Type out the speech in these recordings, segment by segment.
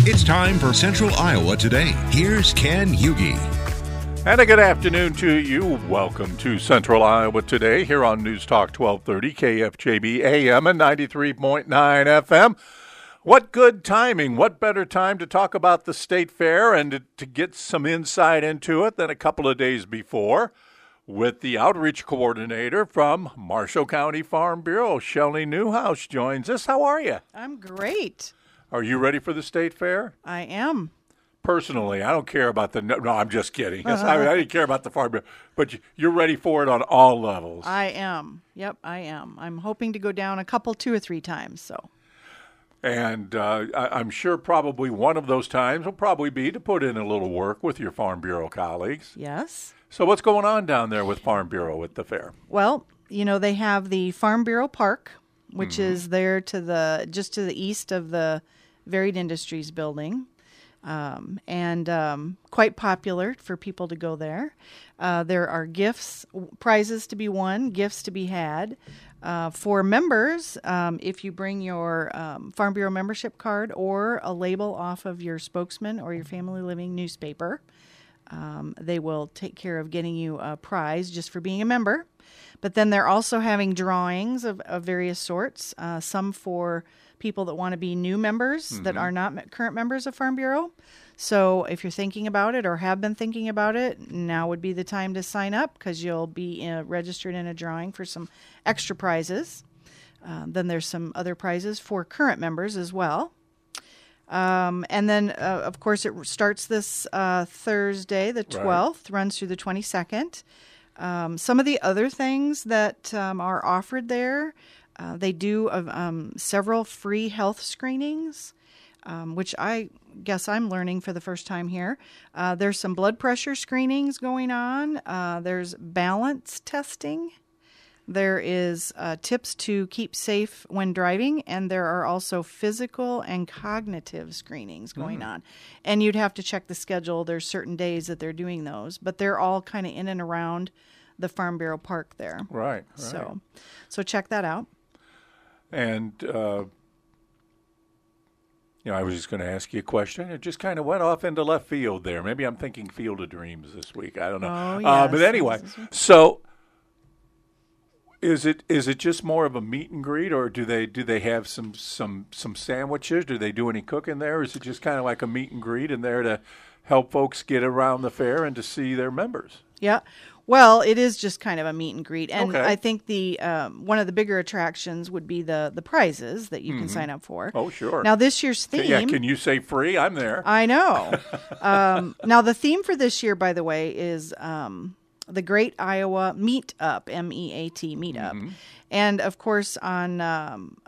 It's time for Central Iowa Today. Here's Ken Hughey. And a good afternoon to you. Welcome to Central Iowa Today here on News Talk 1230 KFJB AM and 93.9 FM. What good timing, what better time to talk about the state fair and to get some insight into it than a couple of days before with the outreach coordinator from Marshall County Farm Bureau, Shelly Newhouse, joins us. How are you? I'm great. Are you ready for the state fair? I am. Personally, I don't care about no, I'm just kidding. I didn't care about the Farm Bureau, but you're ready for it on all levels. I am. Yep, I am. I'm hoping to go down two or three times, so. And I'm sure probably one of those times will probably be to put in a little work with your Farm Bureau colleagues. Yes. So what's going on down there with Farm Bureau at the fair? Well, they have the Farm Bureau Park, which is there just to the east of the Varied Industries building, and quite popular for people to go there. There are prizes to be won, gifts to be had. For members, if you bring your Farm Bureau membership card or a label off of your Spokesman or your Family Living newspaper, they will take care of getting you a prize just for being a member. But then they're also having drawings of various sorts, some for people that want to be new members that are not current members of Farm Bureau. So if you're thinking about it or have been thinking about it, now would be the time to sign up because you'll be registered in a drawing for some extra prizes. Then there's some other prizes for current members as well. And then, of course, it starts this Thursday, the 12th, runs through the 22nd. Some of the other things that are offered there, they do several free health screenings, which I guess I'm learning for the first time here. There's some blood pressure screenings going on. There's balance testing. There is tips to keep safe when driving, and there are also physical and cognitive screenings going on. And you'd have to check the schedule. There's certain days that they're doing those, but they're all kind of in and around the Farm Bureau Park there. Right. So check that out. And, I was just going to ask you a question. It just kind of went off into left field there. Maybe I'm thinking Field of Dreams this week. I don't know. Oh, yes. But anyway, so is it just more of a meet and greet, or do they have some sandwiches? Do they do any cooking there? Or is it just kind of like a meet and greet and there to help folks get around the fair and to see their members? Yeah. Well, it is just kind of a meet and greet, and okay. I think the one of the bigger attractions would be the prizes that you can sign up for. Oh, sure. Now, this year's theme... Yeah, can you say free? I'm there. I know. Now, the theme for this year, by the way, is the Great Iowa Meetup, MEAT, Meetup. And, of course, on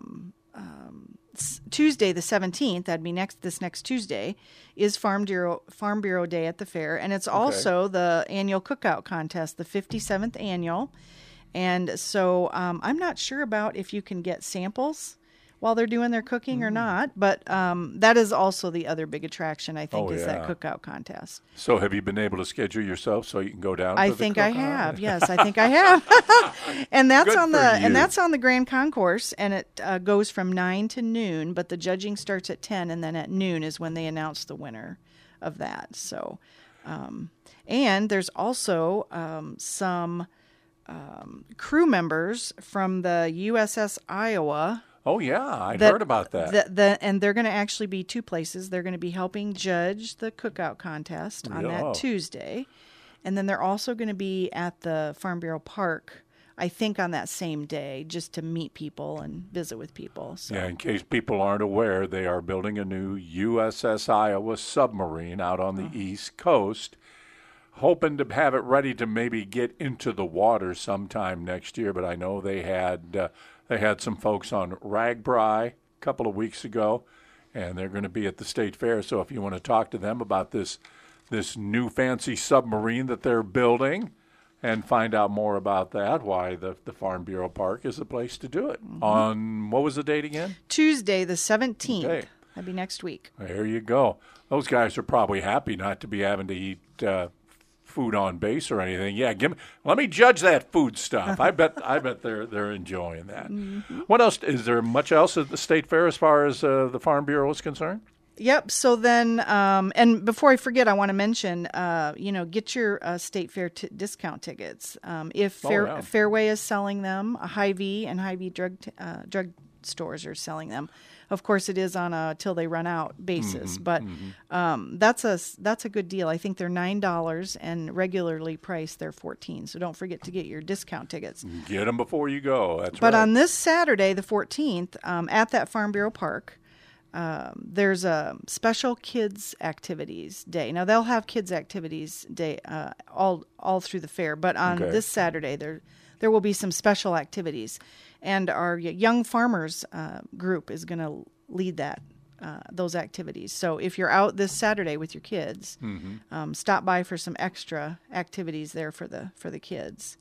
Tuesday, the 17th, that'd be this next Tuesday, is Farm Bureau Day at the fair, and it's also the annual cookout contest, the 57th annual. And so I'm not sure about if you can get samples while they're doing their cooking or not, but that is also the other big attraction, I think, is that cookout contest. So have you been able to schedule yourself so you can go down? I think I have. Yes, I think I have. And that's that's on the Grand Concourse, and it goes from 9 to noon, but the judging starts at 10, and then at noon is when they announce the winner of that. So, and there's also some crew members from the USS Iowa. Oh, yeah. I'd heard about that. And they're going to actually be two places. They're going to be helping judge the cookout contest on that Tuesday. And then they're also going to be at the Farm Bureau Park, I think, on that same day, just to meet people and visit with people. So. Yeah, in case people aren't aware, they are building a new USS Iowa submarine out on the East Coast, hoping to have it ready to maybe get into the water sometime next year. But I know they had some folks on RAGBRAI a couple of weeks ago, and they're going to be at the State Fair. So if you want to talk to them about this new fancy submarine that they're building and find out more about that, why the Farm Bureau Park is the place to do it. On, what was the date again? Tuesday, the 17th. Okay. That'd be next week. There you go. Those guys are probably happy not to be having to eat food on base or anything. Yeah, let me judge that food stuff. I bet they're enjoying that. What else? Is there much else at the State Fair as far as the Farm Bureau is concerned? Yep. So then, and before I forget, I want to mention, get your State Fair discount tickets. If Fairway is selling them, Hy-Vee and Hy-Vee drug stores are selling them. Of course, it is on a till they run out basis, but that's a good deal. I think they're $9 and regularly priced they're $14. So don't forget to get your discount tickets. Get them before you go. That's right. But on this Saturday, the 14th, at that Farm Bureau Park, there's a special kids activities day. Now they'll have kids activities day all through the fair, but on this Saturday there will be some special activities, and our young farmers group is going to lead those activities. So if you're out this Saturday with your kids, stop by for some extra activities there for the kids.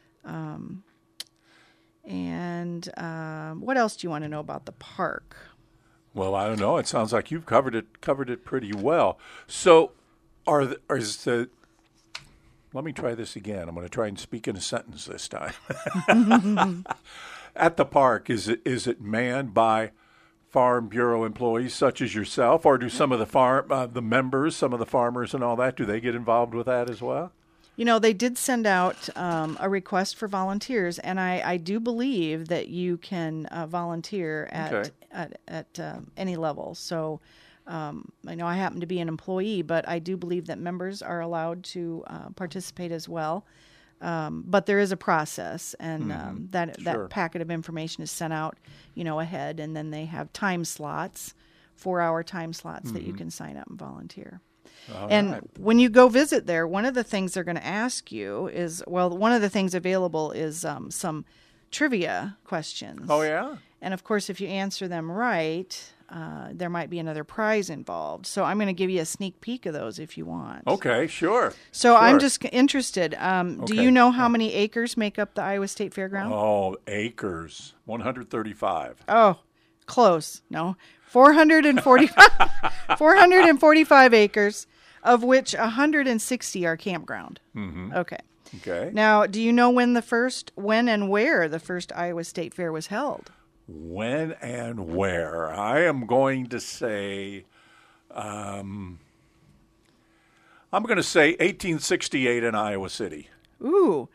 And what else do you want to know about the park? Well, I don't know. It sounds like you've covered it pretty well. So, let me try this again. I'm going to try and speak in a sentence this time. At the park, is it manned by Farm Bureau employees such as yourself, or do some of the members, some of the farmers and all that, do they get involved with that as well? They did send out a request for volunteers, and I do believe that you can volunteer at any level. So I know I happen to be an employee, but I do believe that members are allowed to participate as well. But there is a process, and that packet of information is sent out, ahead, and then they have time slots, 4-hour time slots that you can sign up and volunteer. When you go visit there, one of the things they're going to ask you is, one of the things available is some trivia questions. Oh, yeah? And, of course, if you answer them right, there might be another prize involved. So I'm going to give you a sneak peek of those if you want. Okay, sure. So I'm just interested. Do you know how many acres make up the Iowa State Fairground? Oh, acres. 135. Oh, close. No. 445 acres, of which 160 are campground. Okay. Now, do you know when and where the first Iowa State Fair was held? When and where? I am going to say, I'm going to say 1868 in Iowa City. Ooh,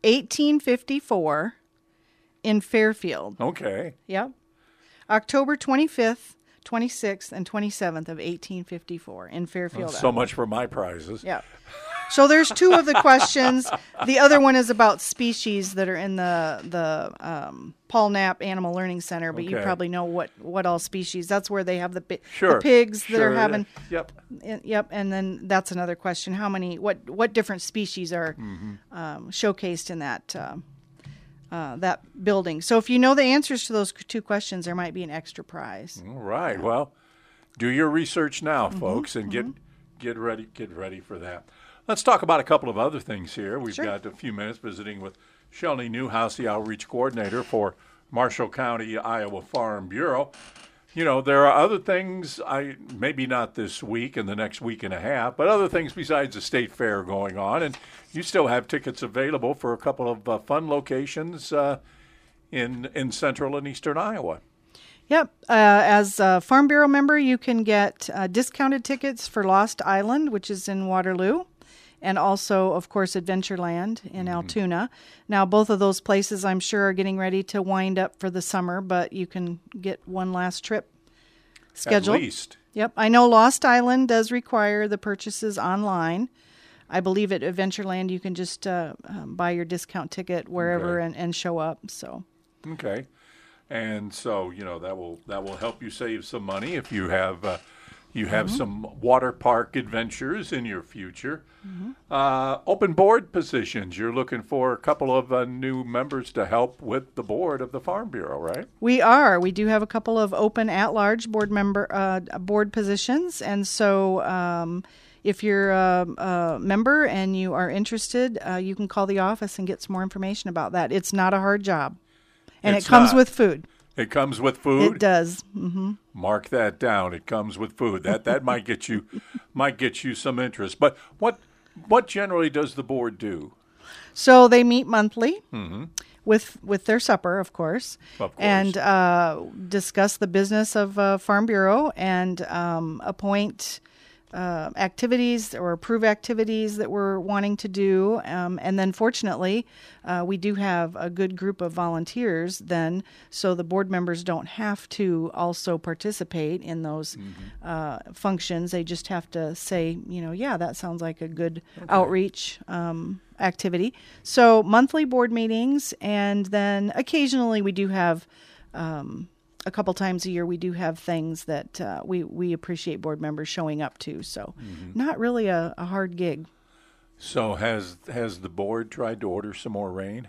1854 in Fairfield. Okay. Yep. October 25th, 26th, and 27th of 1854 in Fairfield. So much for my prizes. Yeah. So there's two of the questions. The other one is about species that are in the Paul Knapp Animal Learning Center, but you probably know what all species. That's where they have the pigs that are having. Yep. Yep. And then that's another question. What different species are showcased in that building? So if you know the answers to those two questions, there might be an extra prize. All right. Well, do your research now, folks, and get ready for that. Let's talk about a couple of other things here. We've got a few minutes visiting with Shelly Newhouse, the outreach coordinator for Marshall County, Iowa Farm Bureau. There are other things, maybe not this week and the next week and a half, but other things besides the state fair going on. And you still have tickets available for a couple of fun locations in central and eastern Iowa. Yep. As a Farm Bureau member, you can get discounted tickets for Lost Island, which is in Waterloo, and also, of course, Adventureland in Altoona. Now, both of those places, I'm sure, are getting ready to wind up for the summer, but you can get one last trip scheduled. At least. Yep. I know Lost Island does require the purchases online. I believe at Adventureland you can just buy your discount ticket wherever and show up. So. Okay. And so, that will help you save some money if you have some water park adventures in your future. Open board positions. You're looking for a couple of new members to help with the board of the Farm Bureau, right? We are. We do have a couple of open at-large board positions. And so if you're a member and you are interested, you can call the office and get some more information about that. It's not a hard job. And it comes with food. It comes with food? It does. Mark that down. It comes with food. That might get you some interest. But what generally does the board do? So they meet monthly. with their supper, of course. Of course. And discuss the business of Farm Bureau and appoint activities or approve activities that we're wanting to do. And then fortunately, we do have a good group of volunteers then, so the board members don't have to also participate in those functions. They just have to say, yeah, that sounds like a good outreach activity. So monthly board meetings, and then occasionally we do have a couple times a year, we do have things that we appreciate board members showing up to. So not really a hard gig. So has the board tried to order some more rain?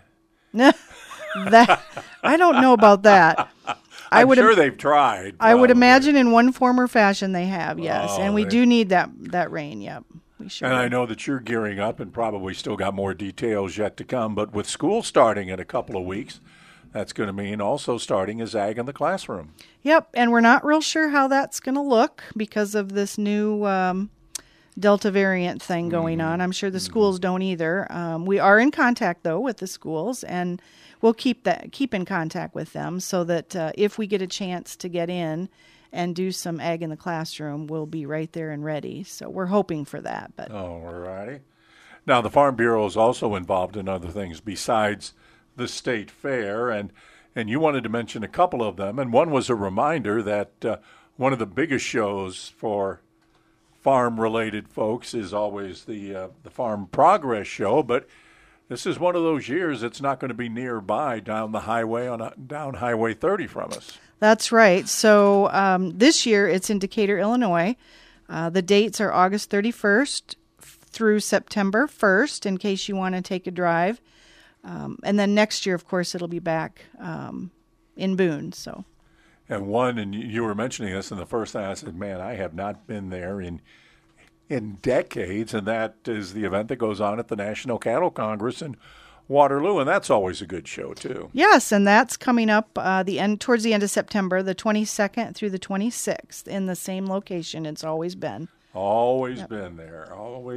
That I don't know about that. I'm sure they've tried. I would imagine in one form or fashion they have, yes. Oh, and we do need that rain, yep. We sure and do. I know that you're gearing up and probably still got more details yet to come. But with school starting in a couple of weeks, that's going to mean also starting as ag in the classroom. Yep, and we're not real sure how that's going to look because of this new Delta variant thing going on. I'm sure the schools don't either. We are in contact, though, with the schools, and we'll keep in contact with them so that if we get a chance to get in and do some ag in the classroom, we'll be right there and ready. So we're hoping for that. But all righty. Now, the Farm Bureau is also involved in other things besides the state fair, and you wanted to mention a couple of them, and one was a reminder that one of the biggest shows for farm-related folks is always the Farm Progress Show, but this is one of those years it's not going to be nearby down the highway down Highway 30 from us. That's right. So this year it's in Decatur, Illinois. The dates are August 31st through September 1st, in case you want to take a drive. And then next year, of course, it'll be back in Boone. So, and you were mentioning this, and the first thing I said, man, I have not been there in decades, and that is the event that goes on at the National Cattle Congress in Waterloo, and that's always a good show too. Yes, and that's coming up towards the end of September, the 22nd through the 26th, in the same location it's always been. Always been there.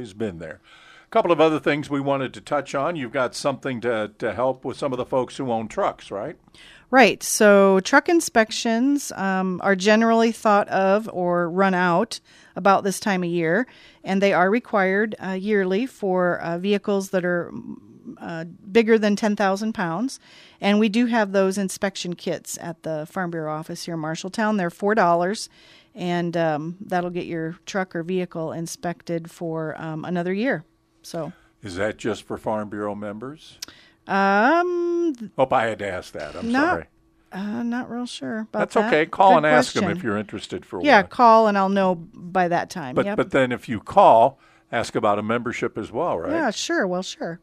A couple of other things we wanted to touch on. You've got something to help with some of the folks who own trucks, right? Right. So truck inspections are generally thought of or run out about this time of year, and they are required yearly for vehicles that are bigger than 10,000 pounds. And we do have those inspection kits at the Farm Bureau office here in Marshalltown. They're $4, and that'll get your truck or vehicle inspected for another year. So, is that just for Farm Bureau members? Hope I had to ask that. I'm sorry. Not real sure about That's that. okay. Call Good and ask them question. if you're interested for one. Yeah, call and I'll know by that time. But Yep. but then if you call, ask about a membership as well, right? Yeah, sure. Well, sure.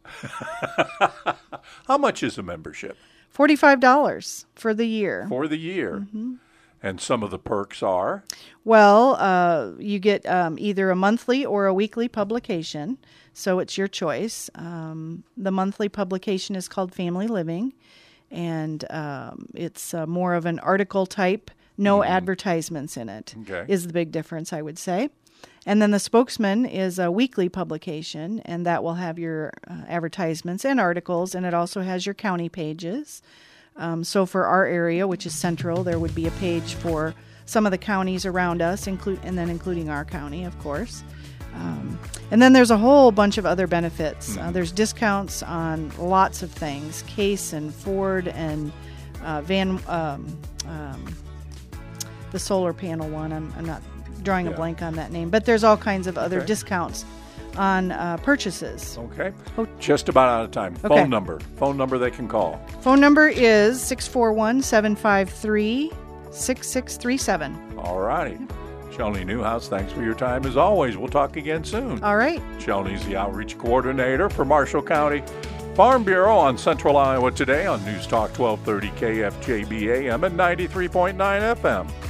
How much is a membership? $45 for the year. For the year. And some of the perks are? Well, you get either a monthly or a weekly publication, so it's your choice. The monthly publication is called Family Living, and it's more of an article type, no advertisements in it, is the big difference, I would say. And then the Spokesman is a weekly publication, and that will have your advertisements and articles, and it also has your county pages. So for our area, which is central, there would be a page for some of the counties around us, including our county, of course. And then there's a whole bunch of other benefits. There's discounts on lots of things, Case and Ford and the solar panel one. I'm not drawing a blank on that name, but there's all kinds of other discounts on purchases. Okay. Just about out of time. Okay. Phone number they can call. Phone number is 641-753-6637. All righty. Shelly Newhouse, thanks for your time as always. We'll talk again soon. All right. Shelly's the outreach coordinator for Marshall County Farm Bureau on Central Iowa Today on News Talk 1230 KFJB AM and 93.9 FM.